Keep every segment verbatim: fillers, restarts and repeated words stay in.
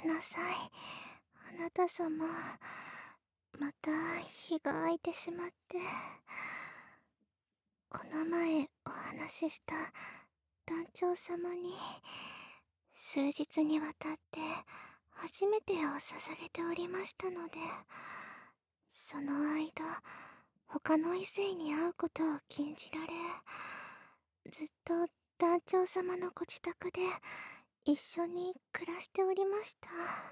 んなさい。あなた様、また日が空いてしまって。この前お話しした団長様に、数日にわたって初めてを捧げておりましたので、その間、他の異性に会うことを禁じられ、ずっと団長様のご自宅で一緒に暮らしておりました。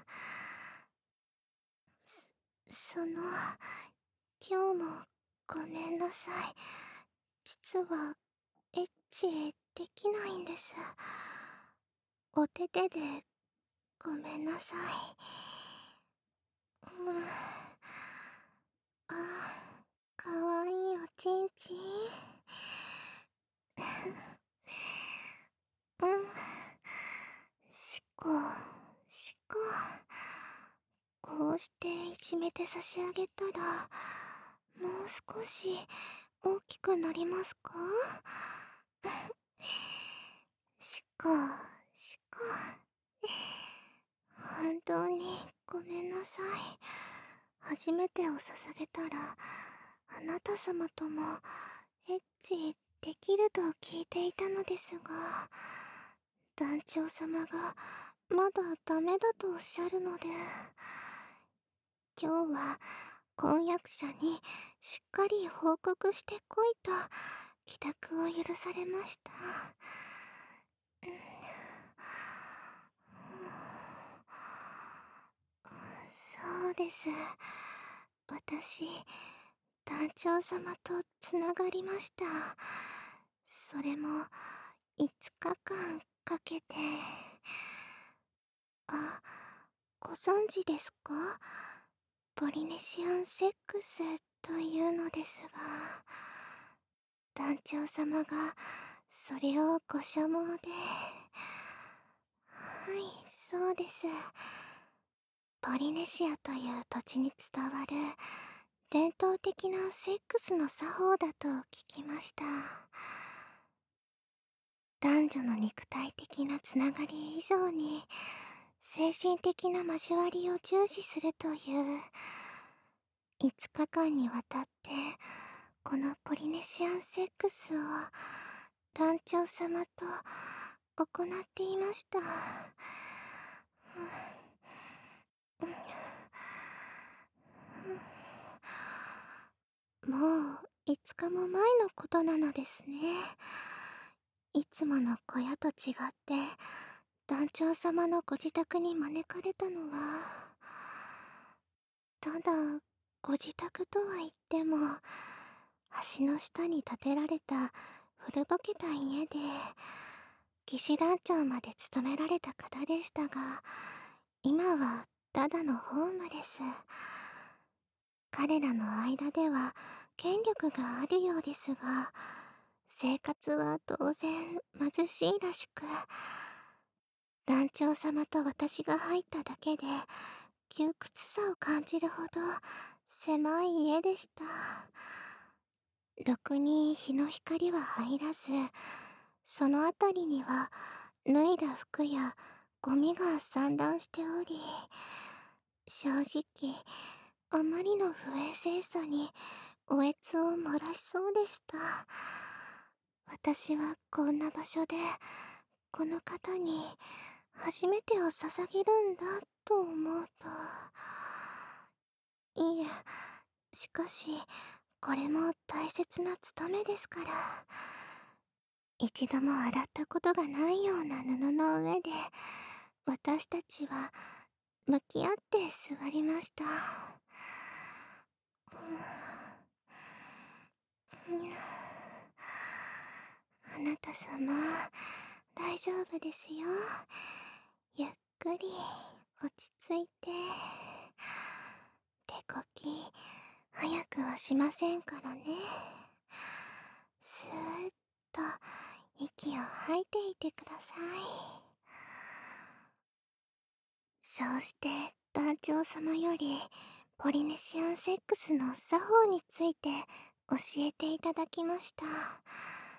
そ、その、今日もごめんなさい。実は、エッチできないんです。お手手で、ごめんなさい。うん。あ、かわいいおちんちん。うん。しこ、しこ。こうしていじめて差し上げたら、もう少し大きくなりますか？しこ、しこ。本当にごめんなさい。初めてを捧げたら、あなた様ともエッチできると聞いていたのですが、団長様がまだダメだとおっしゃるので、今日は婚約者にしっかり報告してこいと帰宅を許されました。そうです。私、団長様とつながりました。それもいつかかんかけて。あ、ご存知ですか？ポリネシアンセックスというのですが、団長様がそれをご所望で。はい、そうです。ポリネシアという土地に伝わる伝統的なセックスの作法だと聞きました。男女の肉体的なつながり以上に精神的な交わりを重視するという、いつかかんにわたってこのポリネシアンセックスを団長様と行っていました。もういつかも前のことなのですね。いつもの小屋と違って団長様のご自宅に招かれたのは、ただご自宅とは言っても橋の下に建てられた古ぼけた家で、騎士団長まで務められた方でしたが、今はただのホームレス。彼らの間では権力があるようですが、生活は当然貧しいらしく、団長様と私が入っただけで窮屈さを感じるほど狭い家でした。ろくに日の光は入らず、そのあたりには脱いだ服やゴミが散乱しており、正直あまりの不衛生さにおえつを漏らしそうでした。私はこんな場所でこの方に初めてを捧げるんだと思うと、いえ、しかしこれも大切な務めですから。一度も洗ったことがないような布の上で私たちは向き合って座りました。あなた様、大丈夫ですよ。ゆっくり落ち着いて。手こき早くはしませんからね。スーッと息を吐いていてください。そうして団長様よりポリネシアンセックスの作法について教えていただきました。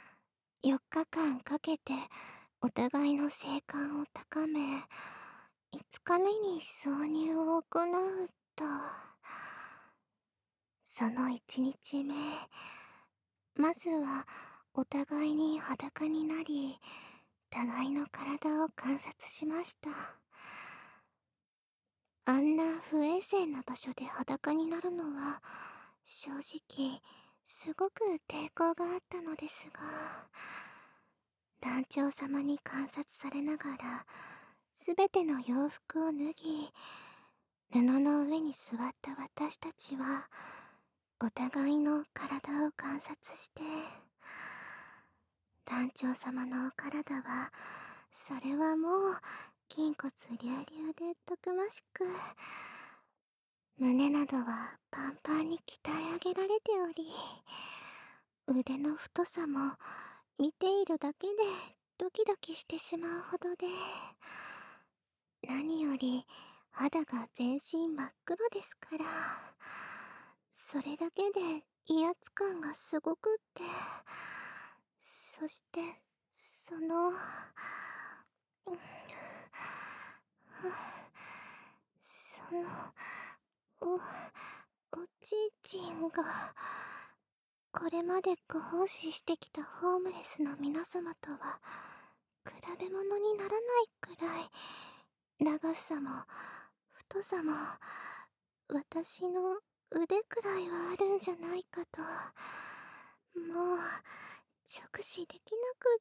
よっかかんかけてお互いの性感を高め、 いつかめに挿入を行うと、そのいちにちめ、まずはお互いに裸になり、互いの体を観察しました。あんな不衛生な場所で裸になるのは、正直、すごく抵抗があったのですが、団長様に観察されながら、すべての洋服を脱ぎ、布の上に座った私たちは、お互いの体を観察して、団長様のお体は、それはもう、筋骨隆々でたくましく、胸などはパンパンに鍛え上げられており、腕の太さも見ているだけでドキドキしてしまうほどで、何より肌が全身真っ黒ですから、それだけで威圧感がすごくって、そしてその、うんそのおおちんちんが、これまでご奉仕してきたホームレスの皆様とは比べ物にならないくらい、長さも太さも私の腕くらいはあるんじゃないかと、もう直視できなくって。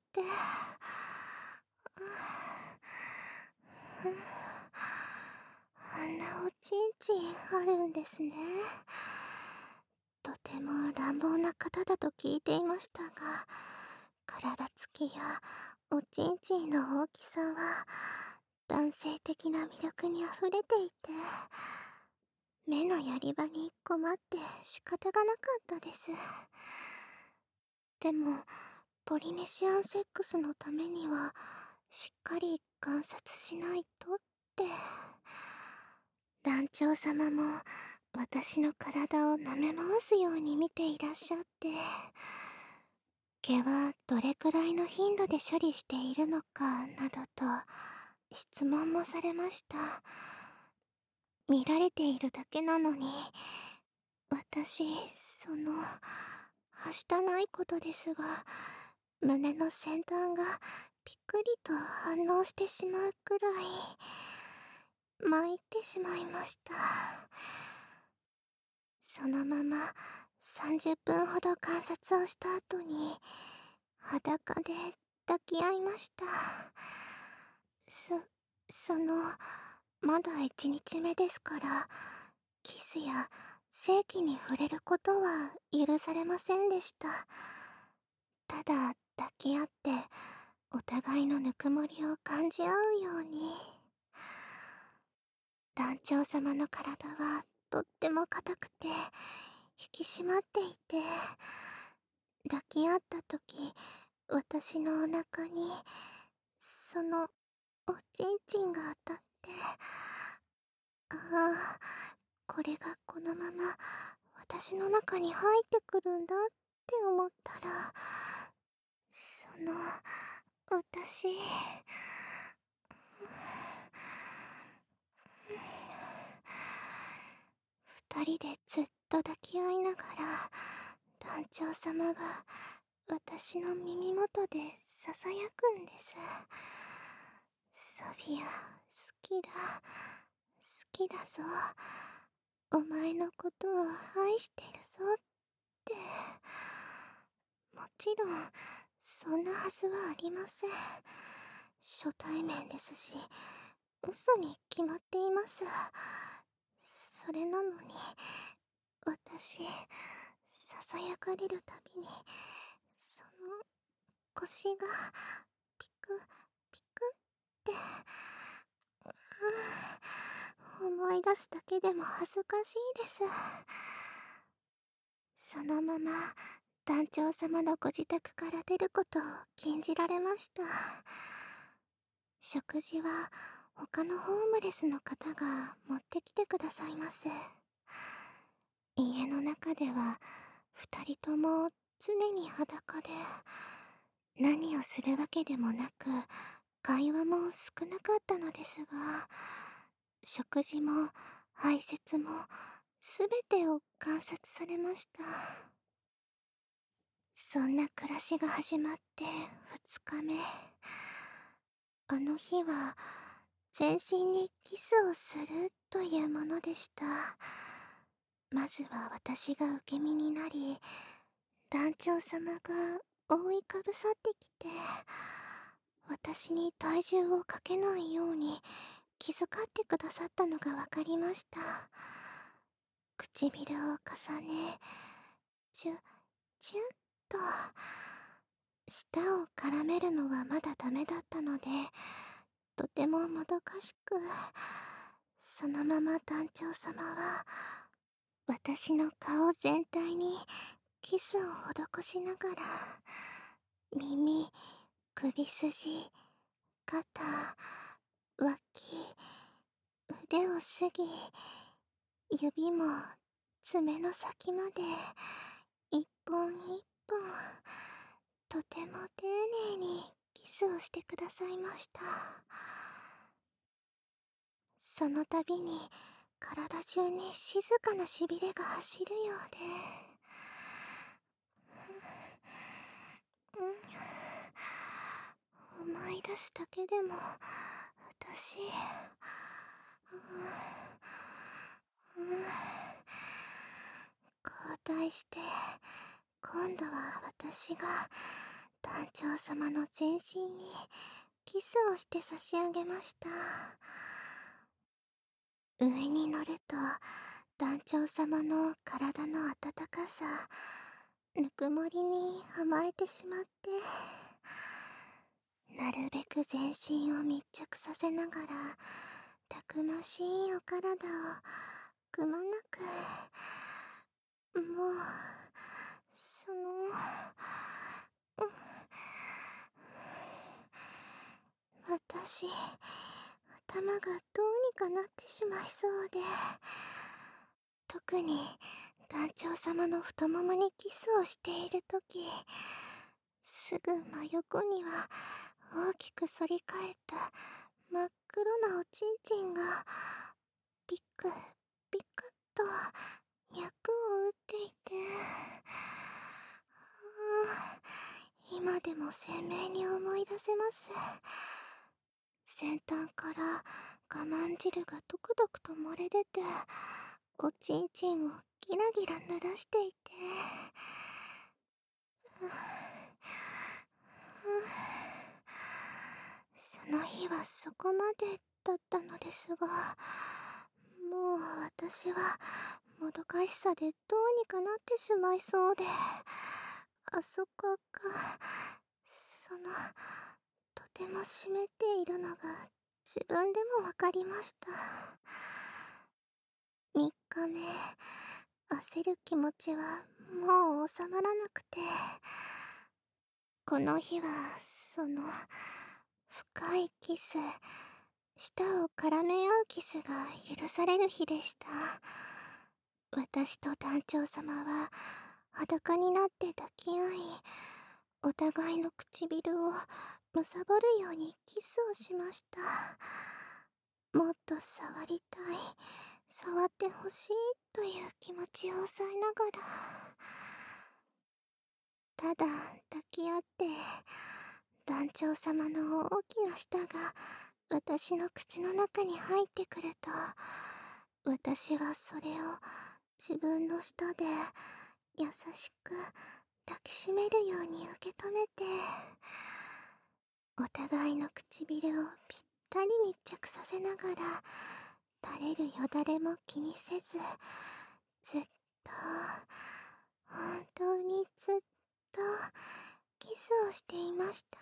あんなおちんちんあるんですね。とても乱暴な方だと聞いていましたが、体つきやおちんちんの大きさは男性的な魅力にあふれていて、目のやり場に困って仕方がなかったです。でもポリネシアンセックスのためにはしっかり観察しないとって、団長様も私の体を舐め回すように見ていらっしゃって、毛はどれくらいの頻度で処理しているのかなどと質問もされました。見られているだけなのに、私、その、はしたないことですが、胸の先端がピクリと反応してしまうくらい、参ってしまいました。そのままさんじゅっぷんほど観察をした後に、裸で抱き合いました。そ、その、まだ一日目ですから、キスや性器に触れることは許されませんでした。ただ抱き合ってお互いのぬくもりを感じ合うように。団長様の体はとっても硬くて引き締まっていて、抱き合った時、私のお腹にそのおちんちんが当たって、ああ、これがこのまま私の中に入ってくるんだって思ったら、その私、二人でずっと抱き合いながら、団長様が私の耳元でささやくんです。ソフィア、好きだ、好きだぞ。お前のことを愛してるぞって。もちろん、そんなはずはありません。初対面ですし、嘘に決まっています。それなのに、私、ささやかれるたびに、その腰がピクピクって、ああ、思い出すだけでも恥ずかしいです。そのまま団長様のご自宅から出ることを禁じられました。食事は他のホームレスの方が持ってきてくださいます。家の中では二人とも常に裸で、何をするわけでもなく会話も少なかったのですが、 食事も排泄もすべてを観察されました。そんな暮らしが始まってふつかめ。あの日は全身にキスをするというものでした。まずは私が受け身になり、団長様が覆いかぶさってきて、私に体重をかけないように気遣ってくださったのがわかりました。唇を重ね、チュッチュッと。舌を絡めるのはまだダメだったので、とてももどかしく、そのまま団長様は私の顔全体にキスを施しながら、耳、首筋、肩、脇、腕をすぎ、指も爪の先まで一本一本とても丁寧にキスをしてくださいました。その度に体中に静かなしびれが走るようで、うん、思い出すだけでも私、うんうん、交代して今度は私が団長様の全身にキスをして差し上げました。上に乗ると団長様の体の温かさ、ぬくもりに甘えてしまって、なるべく全身を密着させながらたくましいお体をくまなく、もうその、うん、私、頭がどうにかなってしまいそうで、特に団長様の太ももにキスをしているとき、すぐ真横には大きく反り返った真っ黒なおちんちんがピクピクと脈を打っていて、今でも鮮明に思い出せます。先端から我慢汁がドクドクと漏れ出て、おちんちんをギラギラ濡らしていて、その日はそこまでだったのですが、もう私はもどかしさでどうにかなってしまいそうで、あそこが、その、とても湿っているのが自分でもわかりました。みっかめ、焦る気持ちはもう収まらなくて、この日はその深いキス、舌を絡め合うキスが許される日でした。私と団長様は裸になって抱き合い、お互いの唇をむさぼるようにキスをしました。もっと触りたい、触ってほしいという気持ちを抑えながら、ただ抱き合って、団長様の大きな舌が私の口の中に入ってくると、私はそれを自分の舌で優しく抱きしめるように受け止めて、お互いの唇をぴったり密着させながら、垂れるよだれも気にせず、ずっと、本当にずっとキスをしていました。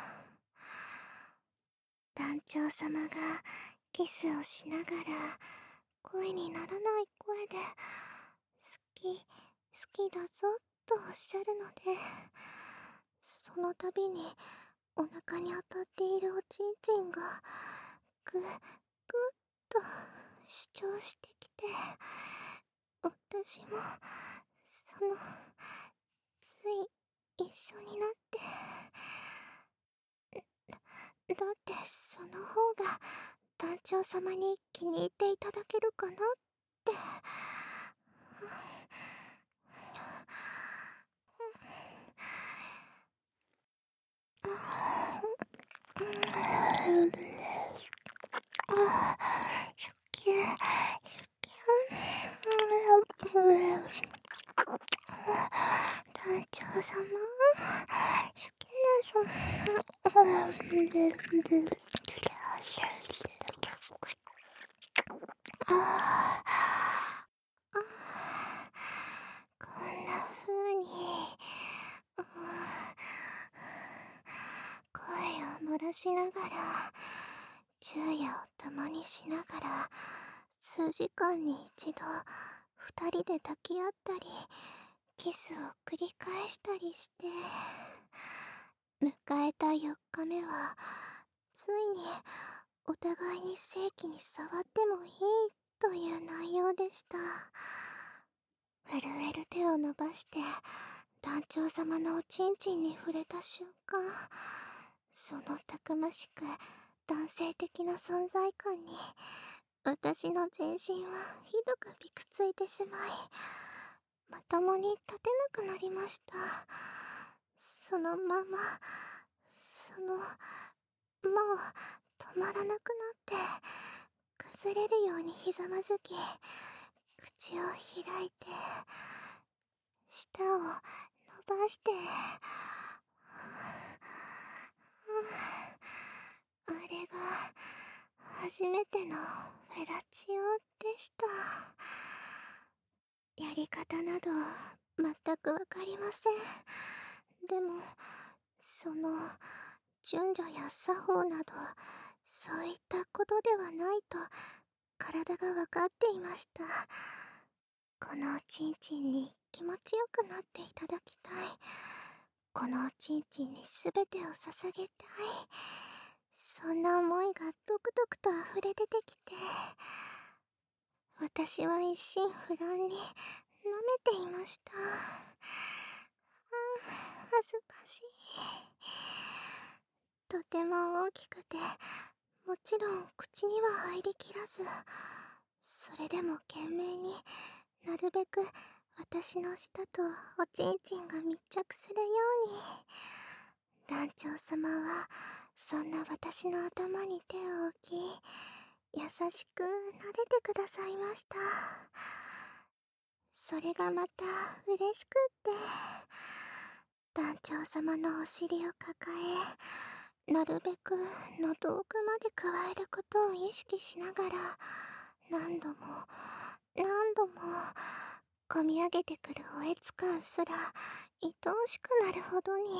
団長様がキスをしながら声にならない声で好き好きだぞとおっしゃるので、その度にお腹に当たっているおちんちんがぐぐっと主張してきて、私もそのつい一緒になって、だってその方が団長様に気に入っていただけるかなって。団長様、好きです。ああ、こんな風に声を漏らしながら、昼夜を共にしながら、数時間に一度二人で抱き合ったりキスを繰り返したりして、迎えたよっかめはついにお互いに性器に触ってもいいという内容でした。震える手を伸ばして団長様のおちんちんに触れた瞬間、そのたくましく男性的な存在感に私の全身はひどくびくついてしまい、まともに立てなくなりました。そのままそのもう止まらなくなって崩れるようにひざまずき、口を開いて舌を伸ばして、あれが初めてのフェラチオでした。やり方など全くわかりません。でもその順序や作法などそういったことではないと体がわかっていました。このおちんちんに気持ちよくなっていただきたい。このおちんちんに全てを捧げたい。そんな思いがドクドクと溢れ出てきて、私は一心不乱に舐めていました。ああ、恥ずかしい。とても大きくて、もちろん口には入りきらず、それでも懸命になるべく私の舌とおちんちんが密着するように。団長様はそんな私の頭に手を置き、優しく撫でてくださいました。それがまた嬉しくって、団長様のお尻を抱え、なるべく喉奥まで加えることを意識しながら、何度も何度もこみ上げてくるおえつ感すら愛おしくなるほどに。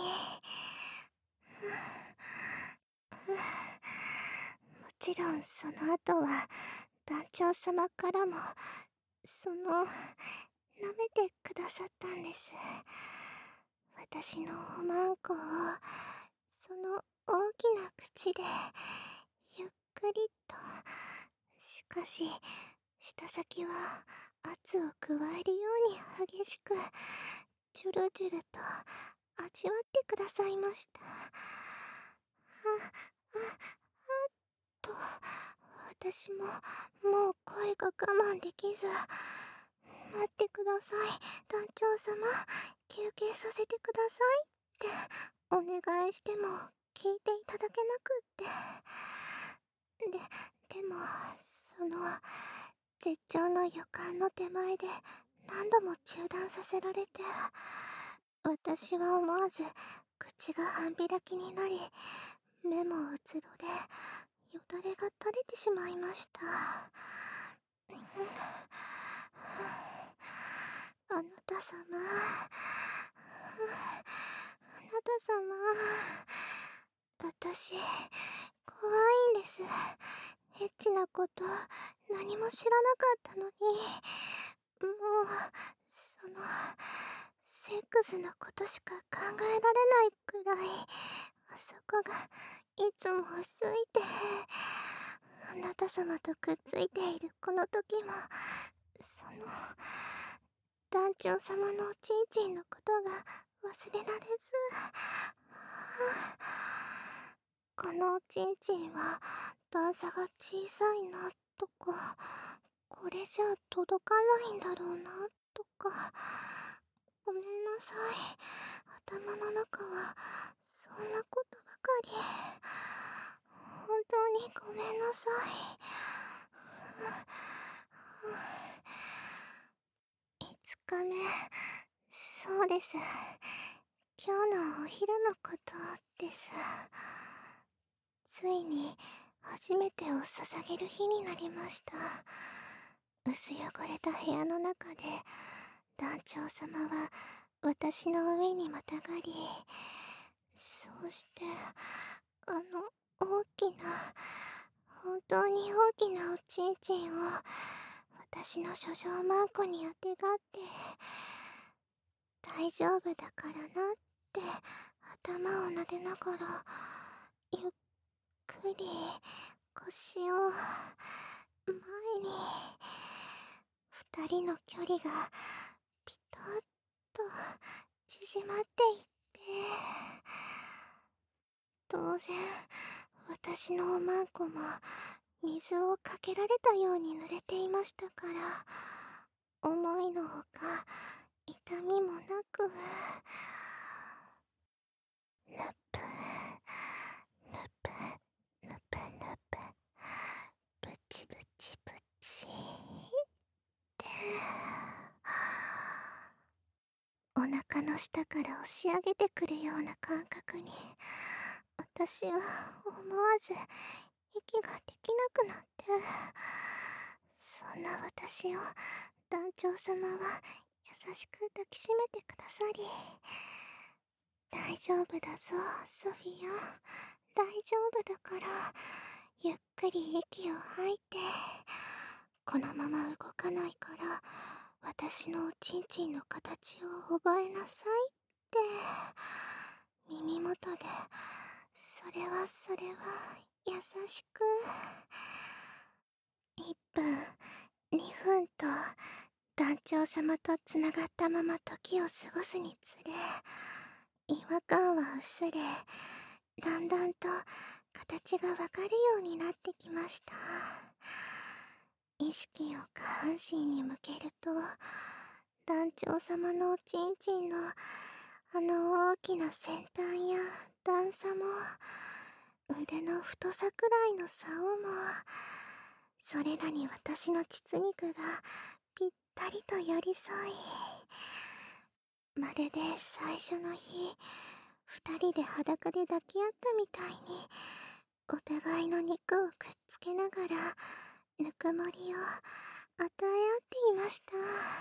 もちろんその後は団長様からもその舐めてくださったんです。私のおまんこをその大きな口でゆっくりと、しかし舌先は圧を加えるように激しくジュルジュルと味わってくださいました。あああと、私ももう声が我慢できず、待ってください団長様、休憩させてくださいってお願いしても聞いていただけなくって。で、でもその絶頂の予感の手前で何度も中断させられて、私は思わず口が半開きになり、目もうつろでよだれが垂れてしまいました。あなた様、あなた様、私怖いんです。エッチなこと何も知らなかったのに、もうそのセックスのことしか考えられないくらいあそこがいつも薄いて、あなた様とくっついているこの時もその団長様のおちんちんのことが忘れられず、 このおちんちんは段差が小さいなとか、これじゃ届かないんだろうなとか、ごめんなさい。頭の中はそんなことばかり。本当にごめんなさい。いつかめ、そうです。今日のお昼のことです。ついに初めてを捧げる日になりました。薄汚れた部屋の中で団長様は私の上にまたがり、そうしてあの大きな、本当に大きなおちんちんを私の書状マンコにあてがって、大丈夫だからなって頭を撫でながら、ゆっくり腰を前に、二人の距離がピタッと縮まっていって、当然私のおまんこも水をかけられたように濡れていましたから、思いのほか痛みもなく、ぬぷぬぷぬぷぬぷ、ブチブチブチってお腹の下から押し上げてくるような感覚に、私は思わず息ができなくなって、そんな私を団長様は優しく抱きしめてくださり、大丈夫だぞソフィア、大丈夫だから、ゆっくり息を吐いて、このまま動かないから私のおちんちんの形を覚えなさいって耳元で、それはそれは優しく。いっぷんにふんと団長様とつながったまま時を過ごすにつれ、違和感は薄れ、だんだんと形がわかるようになってきました。意識を下半身に向けると、団長様のおちんちんのあの大きな先端や段差も、腕の太さくらいの竿も、それらに私の膣肉がぴったりと寄り添い、まるで最初の日二人で裸で抱き合ったみたいに、お互いの肉をくっつけながらぬくもりを与え合っていました。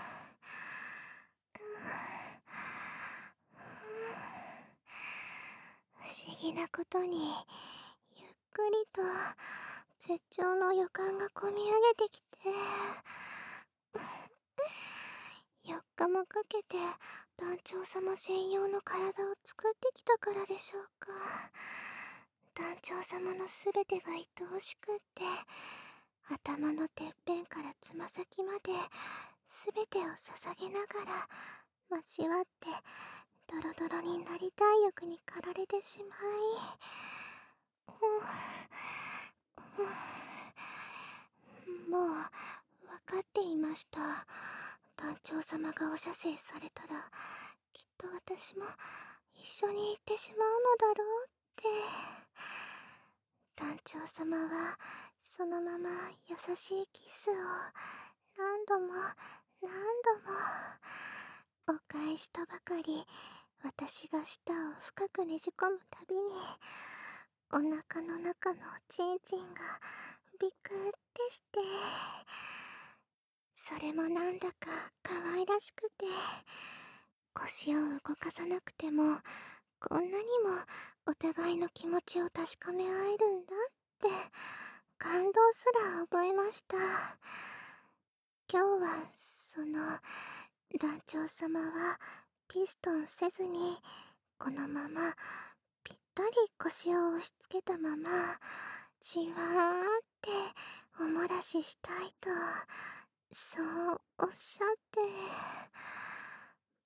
不思議なことに、ゆっくりと絶頂の予感がこみ上げてきて、よっかもかけて団長様専用の体を作ってきたからでしょうか。団長様のすべてが愛おしくって、頭のてっぺんからつま先まですべてを捧げながら交わって、ドロドロになりたい欲に駆られてしまい、もう分かっていました。団長様がお射精されたらきっと私も一緒に行ってしまうのだろうって。団長様はそのまま優しいキスを何度も何度も、お返しとばかり私が舌を深くねじ込むたびに、お腹の中のおちんちんがビクってして、それもなんだか可愛らしくて、腰を動かさなくてもこんなにもお互いの気持ちを確かめ合えるんだって感動すら覚えました。今日はその団長様はピストンせずに、このままぴったり腰を押し付けたままじわーっておもらししたいと、そうおっしゃって。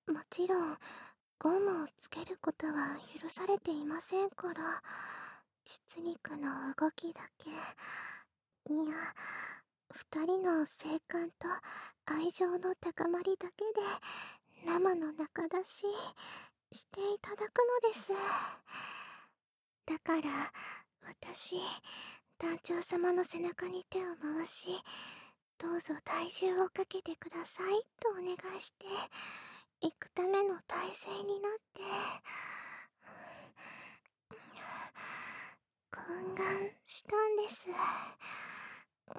もちろんゴムをつけることは許されていませんから、 実肉の動きだけ、いや、二人の生還と愛情の高まりだけで生の仲出ししていただくのです。だから私、団長様の背中に手を回し、どうぞ体重をかけてくださいとお願いして行くための体勢になって、懇願したんです。うん、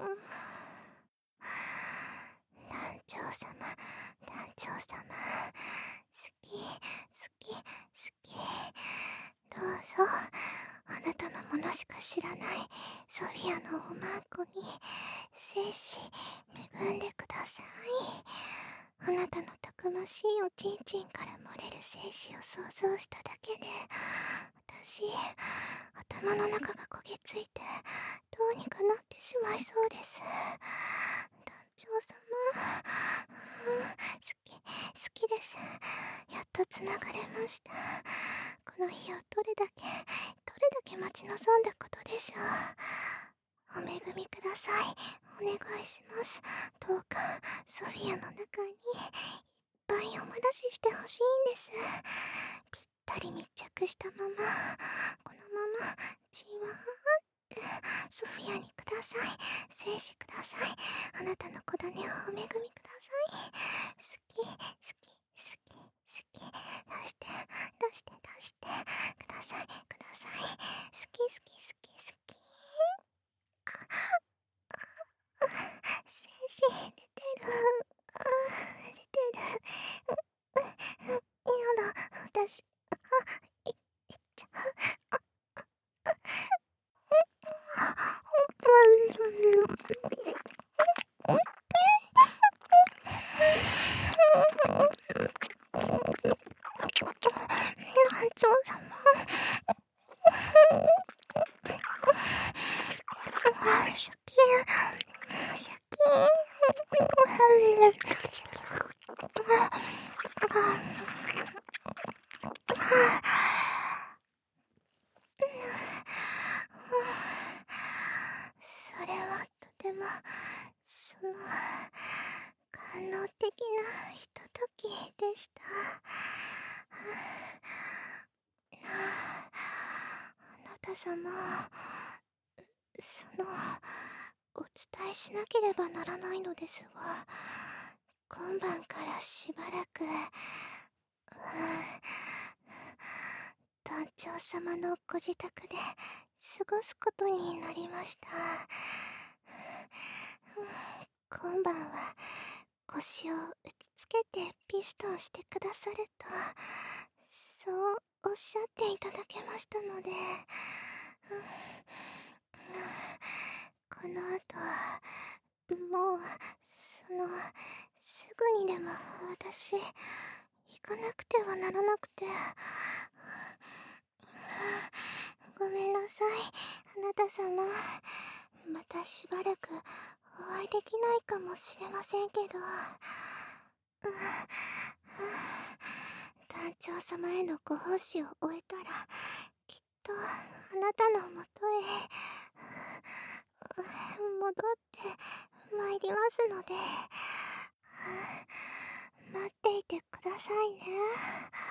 団長様、団長様、好き、好き、好き。どうぞ、あなたのものしか知らないソフィアのおまんこに精子恵んでください。あなたのたくましいおちんちんから漏れる精子を想像しただけで、私、頭の中が焦げついてどうにかなってしまいそうです。団長様、うん、好き、好きです。やっとつながれました。この日をどれだけ、どれだけ待ち望んだことでしょう。お恵みください。お願いします。どうかソフィアの中にいっぱいお漏らししてほしいんです。ぴったり密着したまま、このままじわーってソフィアにください。精子ください。あなたの子種をお恵みください。好き、好き、好き、好き。出して、出して、出して。ください、ください。好き、好き、好き、好き。精子出てる。あー、出てる。う、う、やだ、私、あ、い、いっちゃう。団長様、シャキン、シャキそれはとても、その、感動的なひとときでした。あなた様、その、お伝えしなければならないのですが、今晩からしばらく、団長様のご自宅で過ごすことになりました。今晩は腰を打ちつけてピストンしてくださると、そうおっしゃっていただけましたので、この後はもうそのすぐにでも私行かなくてはならなくて、ごめんなさい、あなた様。またしばらくお会いできないかもしれませんけど、団長様へのご奉仕を終えたらきっとあなたのもとへ戻ってまいりますので、待っていてくださいね。